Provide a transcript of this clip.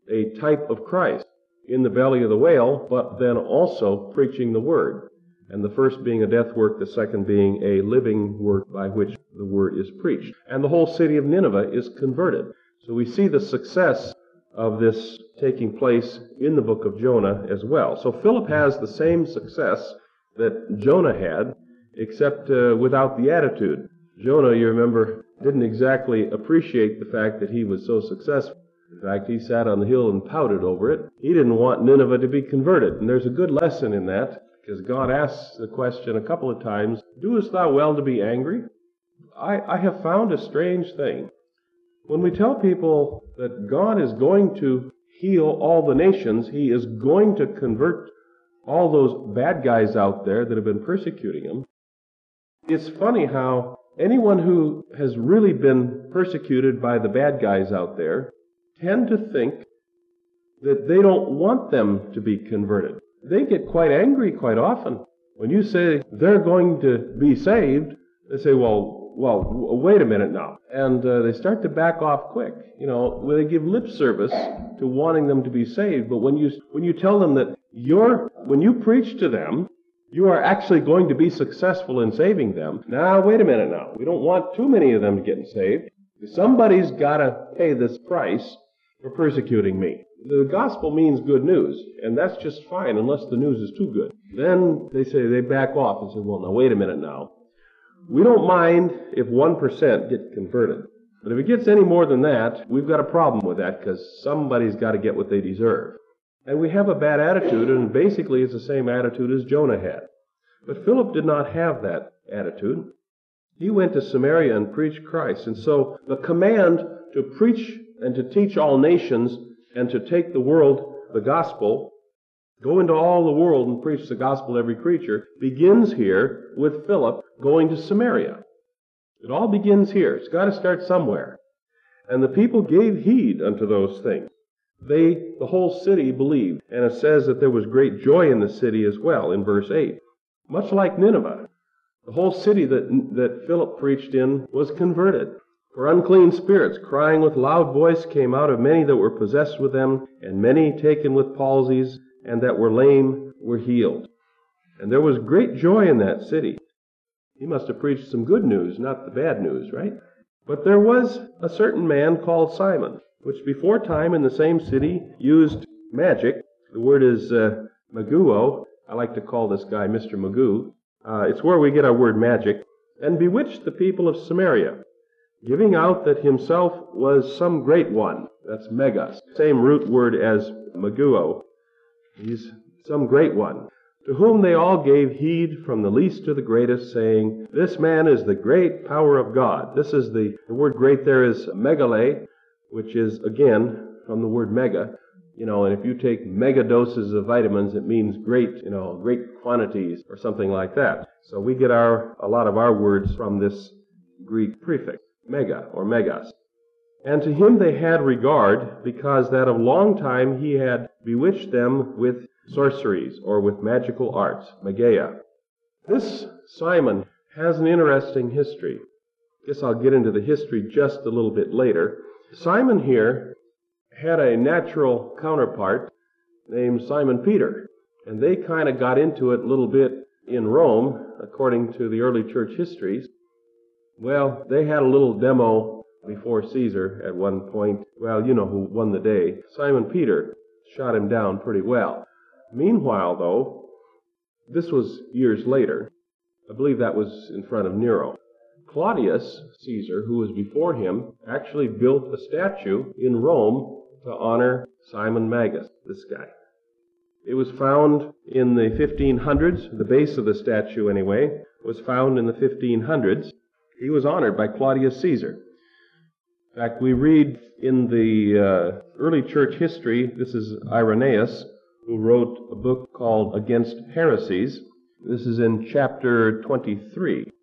a type of Christ in the belly of the whale, but then also preaching the Word. And the first being a death work, the second being a living work by which the Word is preached. And the whole city of Nineveh is converted. So we see the success of this taking place in the book of Jonah as well. So Philip has the same success that Jonah had, except without the attitude. Jonah, you remember, didn't exactly appreciate the fact that he was so successful. In fact, he sat on the hill and pouted over it. He didn't want Nineveh to be converted. And there's a good lesson in that, because God asks the question a couple of times, "Doest thou well to be angry?" I have found a strange thing. When we tell people that God is going to heal all the nations, He is going to convert all those bad guys out there that have been persecuting Him, it's funny how anyone who has really been persecuted by the bad guys out there tend to think that they don't want them to be converted. They get quite angry quite often. When you say they're going to be saved, they say, well, wait a minute now. And they start to back off quick. You know, they give lip service to wanting them to be saved, but when you tell them that when you preach to them, you are actually going to be successful in saving them. Now, wait a minute now. We don't want too many of them getting saved. Somebody's got to pay this price for persecuting me. The gospel means good news, and that's just fine unless the news is too good. Then they back off and say, well, now, wait a minute now. We don't mind if 1% get converted. But if it gets any more than that, we've got a problem with that, because somebody's got to get what they deserve. And we have a bad attitude, and basically it's the same attitude as Jonah had. But Philip did not have that attitude. He went to Samaria and preached Christ. And so the command to preach and to teach all nations and to take the world the gospel, go into all the world and preach the gospel to every creature, begins here with Philip going to Samaria. It all begins here. It's got to start somewhere. And the people gave heed unto those things. The whole city believed. And it says that there was great joy in the city as well, in verse 8. Much like Nineveh, the whole city that Philip preached in was converted. For unclean spirits, crying with loud voice, came out of many that were possessed with them, and many taken with palsies, and that were lame were healed. And there was great joy in that city. He must have preached some good news, not the bad news, right? But there was a certain man called Simon, which before time in the same city used magic. The word is maguo. I like to call this guy Mr. Magoo. It's where we get our word magic. And bewitched the people of Samaria, giving out that himself was some great one. That's megas. Same root word as maguo. He's some great one. To whom they all gave heed from the least to the greatest, saying, this man is the great power of God. This is the word great there is megale, which is, again, from the word mega. And if you take mega doses of vitamins, it means great, great quantities or something like that. So we get a lot of our words from this Greek prefix, mega or megas. And to him they had regard, because that of long time he had bewitched them with sorceries, or with magical arts, magia. This Simon has an interesting history. I guess I'll get into the history just a little bit later. Simon here had a natural counterpart named Simon Peter, and they kind of got into it a little bit in Rome, according to the early church histories. Well, they had a little demo before Caesar at one point. Well, you know who won the day. Simon Peter shot him down pretty well. Meanwhile, though, this was years later. I believe that was in front of Nero. Claudius Caesar, who was before him, actually built a statue in Rome to honor Simon Magus, this guy. It was found in the 1500s. The base of the statue, anyway, was found in the 1500s. He was honored by Claudius Caesar. In fact, we read in the early church history, this is Irenaeus, who wrote a book called Against Heresies. This is in chapter 23.